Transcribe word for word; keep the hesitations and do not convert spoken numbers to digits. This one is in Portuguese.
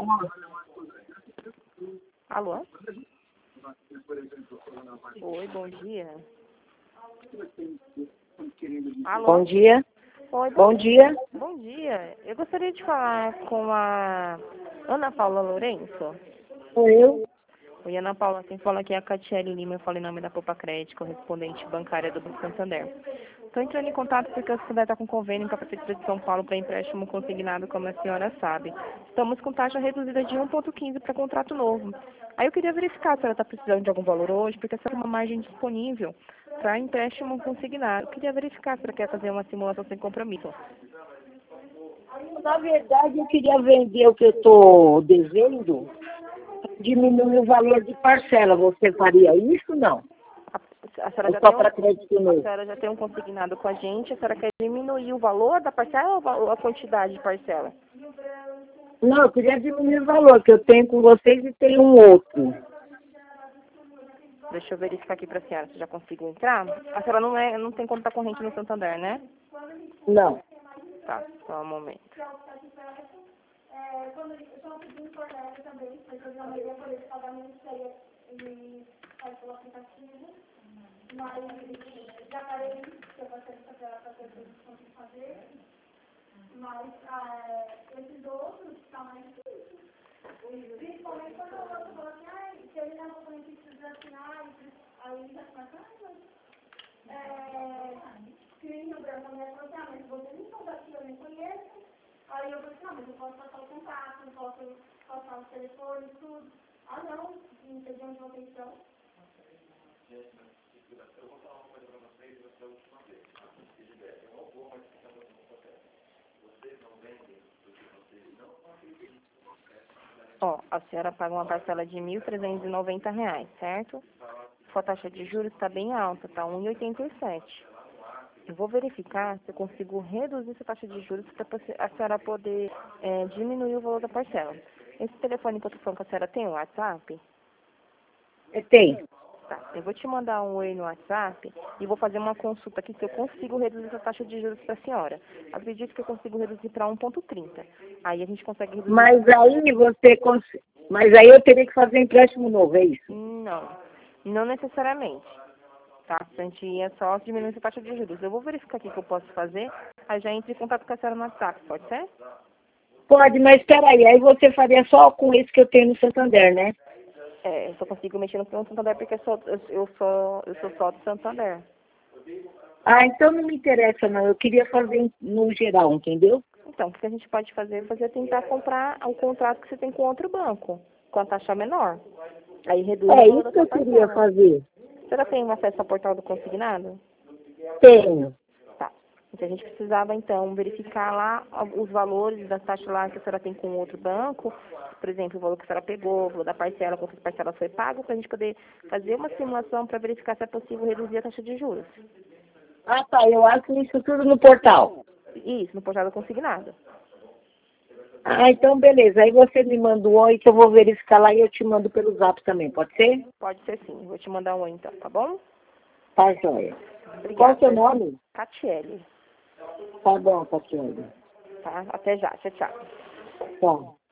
Alô? Oi, bom dia. Alô? Bom dia. Oi, bom, Bom dia. bom dia. Eu gostaria de falar com a Ana Paula Lourenço. Sou eu. Oi, Ana Paula, quem fala aqui é a Catiele Lima, eu falo em nome da Poupa Crédito, correspondente bancária do Banco Santander. Estou entrando em contato porque a Santander está com convênio com a Prefeitura de São Paulo para empréstimo consignado, como a senhora sabe. Estamos com taxa reduzida de um vírgula quinze para contrato novo. Aí eu queria verificar se a senhora está precisando de algum valor hoje, porque essa é uma margem disponível para empréstimo consignado. Eu queria verificar se ela quer fazer uma simulação sem compromisso. Na verdade, eu queria vender o que eu estou devendo, diminuir o valor de parcela. Você faria isso, não? A, a, senhora Ou já só tem um, para crédito a novo? senhora já tem um consignado com a gente, a senhora quer diminuir o valor da parcela ou va- ou a quantidade de parcela? Não, eu queria diminuir o valor que eu tenho com vocês e tenho um outro. Deixa eu verificar aqui para a senhora se já consigo entrar. A senhora não, é, não tem conta corrente no Santander, né? Não. Tá, só um momento. Ó, a senhora paga uma parcela de mil trezentos e noventa reais, certo? Sua taxa de juros está bem alta, tá um vírgula oitenta e sete. Eu vou verificar se eu consigo reduzir essa taxa de juros para a senhora poder é, diminuir o valor da parcela. Esse telefone que eu tô falando com a senhora tem o WhatsApp? Eu tenho. Tá, eu vou te mandar um oi no WhatsApp e vou fazer uma consulta aqui se eu consigo reduzir essa taxa de juros para a senhora. Acredito que eu consigo reduzir para um vírgula trinta. Aí a gente consegue reduzir... Mas aí você cons... Mas aí eu teria que fazer empréstimo novo, é isso? Não, não necessariamente. Tá, a gente ia só diminuir essa taxa de juros. Eu vou verificar aqui o que eu posso fazer, aí já entre em contato com a senhora no WhatsApp, pode ser? Pode, mas espera aí. Aí você faria só com esse que eu tenho no Santander, né? É, eu só consigo mexer no plano Santander porque eu sou, eu, eu sou, eu sou só do Santander. Ah, então não me interessa, não. Eu queria fazer no geral, entendeu? Então, o que a gente pode fazer é fazer tentar comprar o contrato que você tem com outro banco, com a taxa menor. Aí reduz o É valor isso da que sua eu queria parcela. fazer. Você já tem acesso ao portal do consignado? Tenho. Tá. Então a gente precisava então verificar lá os valores da taxa lá que a senhora tem com outro banco, por exemplo, o valor que a senhora pegou, o valor da parcela, quantas parcelas foi pago, para a gente poder fazer uma simulação para verificar se é possível reduzir a taxa de juros. Ah, tá. Eu acho isso tudo no portal. Isso, no portal do consignado. Ah, então beleza. Aí você me manda um oi que eu vou verificar lá e eu te mando pelo zap também, pode ser? Pode ser sim. Vou te mandar um oi então, tá bom? Tá, joia. Obrigada. Qual é o seu nome? Catiele. Tá bom, Tatiana. Tá? Até já. Tchau, tchau. Tá.